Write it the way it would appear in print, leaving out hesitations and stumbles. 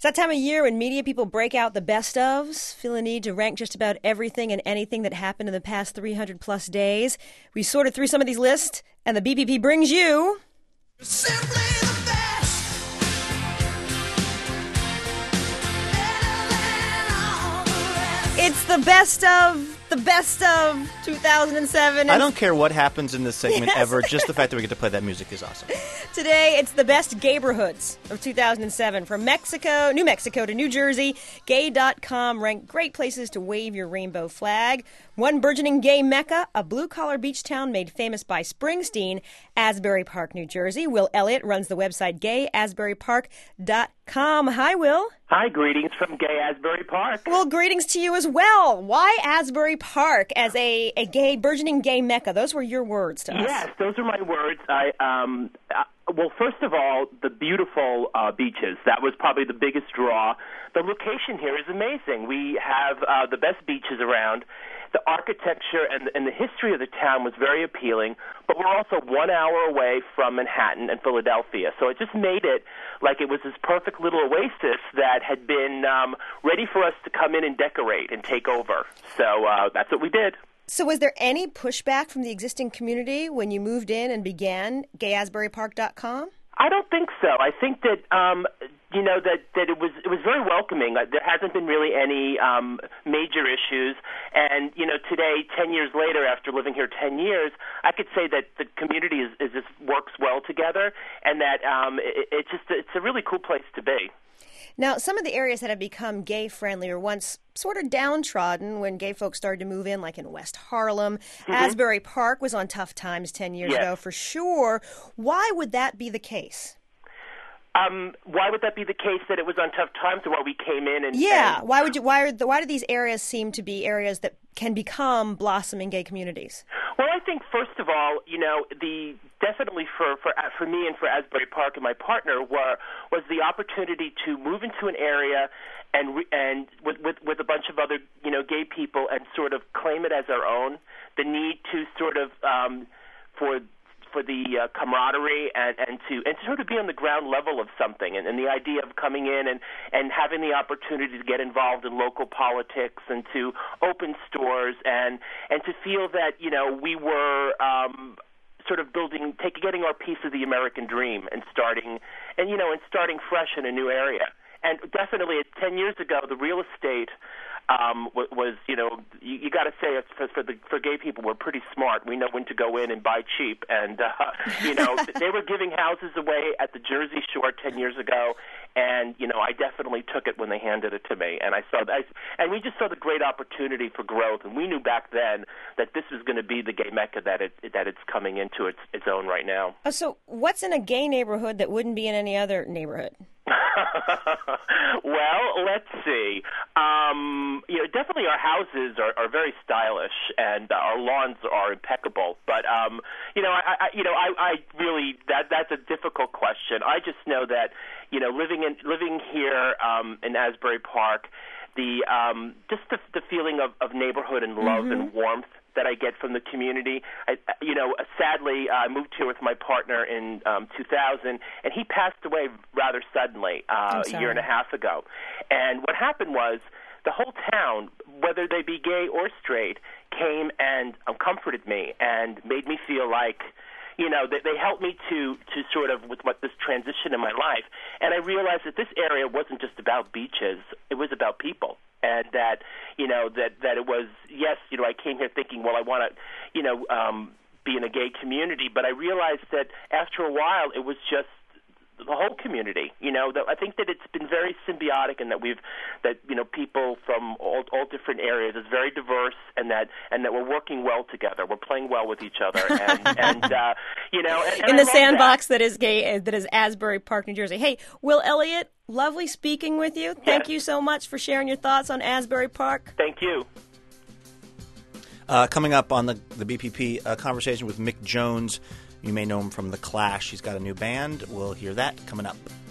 It's that time of year when media people break out the best ofs, feel a need to rank just about everything and anything that happened in the past 300 plus days. We sorted through some of these lists, and the BPP brings you... Simply the best. Better than all the rest. It's the best of 2007. I don't care what happens in this segment Yes. ever. Just the fact that we get to play that music is awesome. Today, it's the best gayborhoods of 2007. From New Mexico to New Jersey, Gay.com ranked great places to wave your rainbow flag. One burgeoning gay mecca, a blue-collar beach town made famous by Springsteen, Asbury Park, New Jersey. Will Elliott runs the website gayasburypark.com. Hi, Will. Hi, greetings from Gay Asbury Park. Well, greetings to you as well. Why Asbury Park as a burgeoning gay mecca? Those were your words to us. Yes, those are my words. Well, first of all, the beautiful beaches. That was probably the biggest draw. The location here is amazing. We have the best beaches around. The architecture and the history of the town was very appealing, but we're also 1 hour away from Manhattan and Philadelphia. So it just made it like it was this perfect little oasis that had been ready for us to come in and decorate and take over. So that's what we did. So was there any pushback from the existing community when you moved in and began gayasburypark.com? I don't think so. I think that that it was very welcoming. There hasn't been really any major issues, and today, 10 years later, after living here 10 years, I could say that the community is just works well together, and that it's a really cool place to be. Now, some of the areas that have become gay-friendly were once sort of downtrodden when gay folks started to move in, like in West Harlem. Asbury Park was on tough times 10 years ago, for sure. Why would that be the case? Why would that be the case, that it was on tough times, or why we came in and... Yeah, why do these areas seem to be areas that can become blossoming gay communities? Well, I think, first of all, definitely for me and for Asbury Park and my partner was the opportunity to move into an area and with a bunch of other gay people and sort of claim it as our own. The need to sort of for the camaraderie and to sort of be on the ground level of something, and the idea of coming in and having the opportunity to get involved in local politics and to open stores and to feel that we were sort of getting our piece of the American dream and starting fresh in a new area. And definitely 10 years ago, the real estate was you got to say for gay people, we're pretty smart. We know when to go in and buy cheap, and they were giving houses away at the Jersey Shore 10 years ago, and I definitely took it when they handed it to me, and and we just saw the great opportunity for growth, and we knew back then that this was going to be the gay mecca that it's coming into its own right now. Oh, so what's in a gay neighborhood that wouldn't be in any other neighborhood? Well, let's see. Definitely our houses are very stylish, and our lawns are impeccable. But I really that's a difficult question. I just know that living here in Asbury Park, the feeling of neighborhood and love and warmth that I get from the community. Sadly, I moved here with my partner in 2000, and he passed away rather suddenly a year and a half ago. And what happened was the whole town, whether they be gay or straight, came and comforted me and made me feel like, they helped me to sort of with this transition in my life. And I realized that this area wasn't just about beaches; it was about people. And that that it was, yes, I came here thinking, well, I want to be in a gay community, but I realized that after a while it was just the whole community. That I think that it's been very symbiotic, and that people from all different areas is very diverse, and that we're working well together. We're playing well with each other, and in the sandbox that is gay, that is Asbury Park, New Jersey. Hey, Will Elliott, lovely speaking with you. Thank you so much for sharing your thoughts on Asbury Park. Thank you. Coming up on the BPP conversation with Mick Jones. You may know him from The Clash. He's got a new band. We'll hear that coming up.